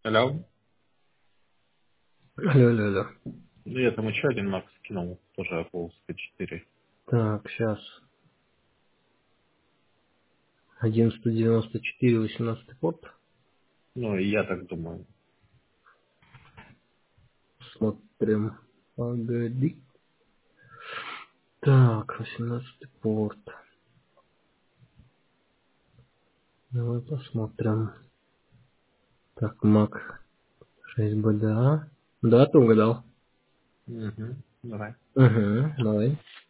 Алло. Алло, алло, алло. Ну, я там еще один Макс скинул, тоже Apple 4. Так, сейчас. 1194, 18 порт. Ну, и я так думаю. Смотрим. Погоди. Так, 18 порт. Давай посмотрим. Так, Mac 6 BDA. Да, ты угадал. Угу. Давай. Угу, давай.